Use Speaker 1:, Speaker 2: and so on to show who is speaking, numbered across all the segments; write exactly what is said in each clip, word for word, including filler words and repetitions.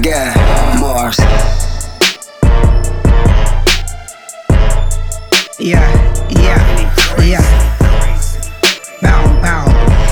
Speaker 1: God, Mars.
Speaker 2: Yeah, yeah, yeah. Bow, bow.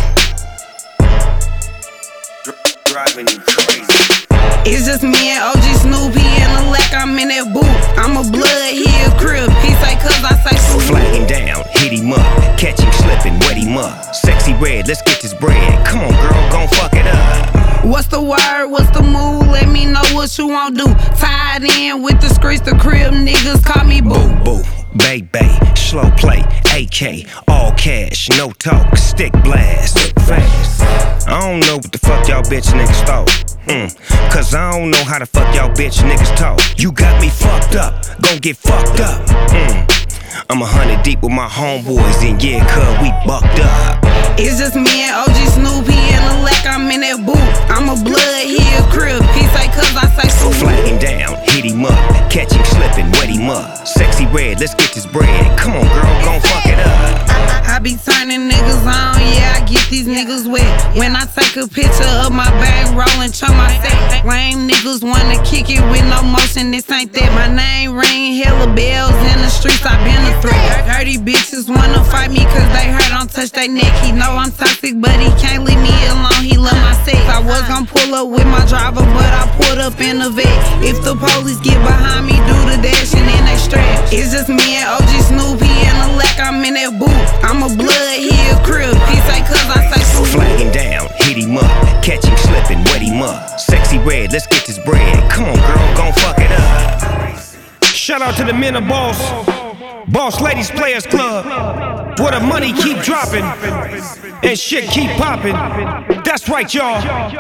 Speaker 3: Driving you crazy.
Speaker 2: It's just me and O G Snoopy and the lack, I'm in that booth. I'm a blood, he a crib. He say cause I say so.
Speaker 3: Flag him down, hit him up, catch him slipping, wet him up. Sexy red, let's get this bread. Come on, girl, gon' fuck it up.
Speaker 2: What's the word? What's the move? Let me know what you want do. Tied in with the streets, the crib niggas call me boo.
Speaker 3: Boo, boo, bay, bay, slow play, A K, all cash, no talk, stick blast, fast. I don't know what the fuck y'all bitch niggas thought. Mm, Cause I don't know how the fuck y'all bitch niggas talk. You got me fucked up, gon' get fucked up. Mm. I'm a hundred deep with my homeboys, and yeah, cuz we bucked up.
Speaker 2: It's just me and O G Snoopy and the lack, I'm in that booth. I'm a blood, he a crib. He say cause I say so.
Speaker 3: Flag him down, hit him up, catch him slipping, wet him up. Sexy red, let's get this bread. Come on, girl, gon' fuck it up.
Speaker 2: I be turning niggas on, yeah, I get these niggas wet. When I take a picture of my bag rolling, chunk my set. Lame niggas wanna kick it with no motion, this ain't that. My name ring, hella bells in the streets, I been a threat. Dirty bitches wanna fight me cause they heard don't touch they neck. He know I'm toxic, but he can't leave me alone, he love my sex. I was gon' pull up with my driver, but I pulled up in the vet. If the police get behind me, do the dash and then they stretch. It's just me and O G Snoopy and the lack, I'm in that booth. I'm a blood, he a crib. He say cause I say so.
Speaker 3: Flag him down, hit him up, catch him slipping, wet him up. Sexy red, let's get this bread. Come on, girl, gon' fuck it up.
Speaker 4: Shout out to the men of Boss, Boss Ladies Players Club, where the money keep dropping and shit keep popping. That's right, y'all.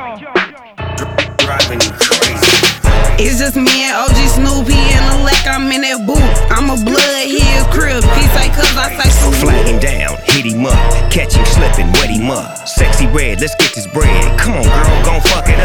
Speaker 3: Driving you crazy.
Speaker 2: It's just me and O G Snoopy and the lack, I'm in that booth. I'm a blood, he a crib. He say cause I say so.
Speaker 3: Flag him down, hit him up, catch him slipping, wet him up. Sexy red, let's get this bread. Come on, girl, gon' fuck it up.